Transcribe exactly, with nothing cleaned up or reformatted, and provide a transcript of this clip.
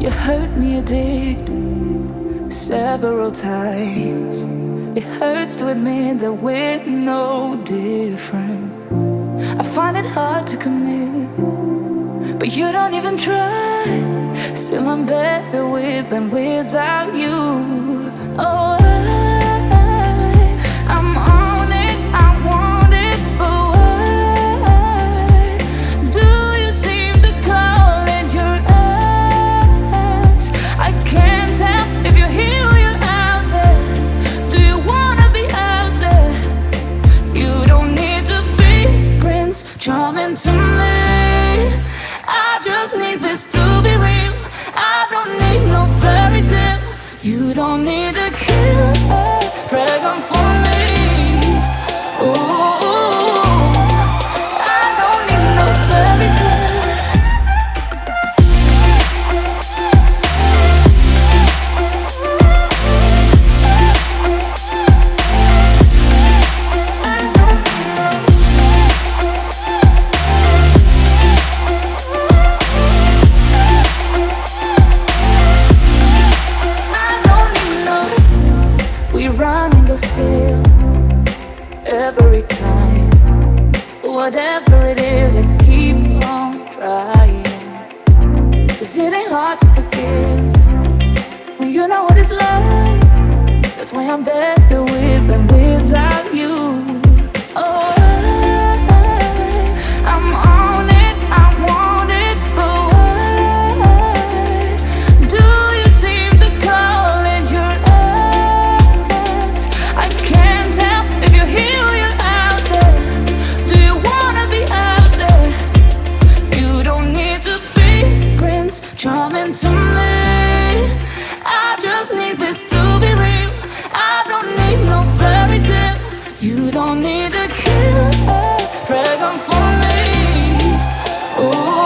You hurt me, you did, several times. It hurts to admit that we're no different. I find it hard to commit, but you don't even try. Still I'm better with than without you. Oh, I, I'm on it, I want it, but why do you seem to call in your eyes? I can't tell if you're here or you're out there. Do you wanna be out there? You don't need to be Prince Charming to me. I just need this to be real. I don't need no fairy tale. You don't need a killer dragon for me. Ooh, I don't need no fairy tale. Still, every time, whatever it is, I keep on trying. 'Cause it ain't hard to forgive when you know what it's like. That's why I'm better with than without you. Oh, I, I'm on it, I want it, but why do you seem to call in your eyes? I can't tell if you're here or you're out there. Do you wanna be out there? You don't need to be Prince Charming to me. I just need this to be real. I don't need no fairy tale. You don't need a killer dragon for me. Ooh.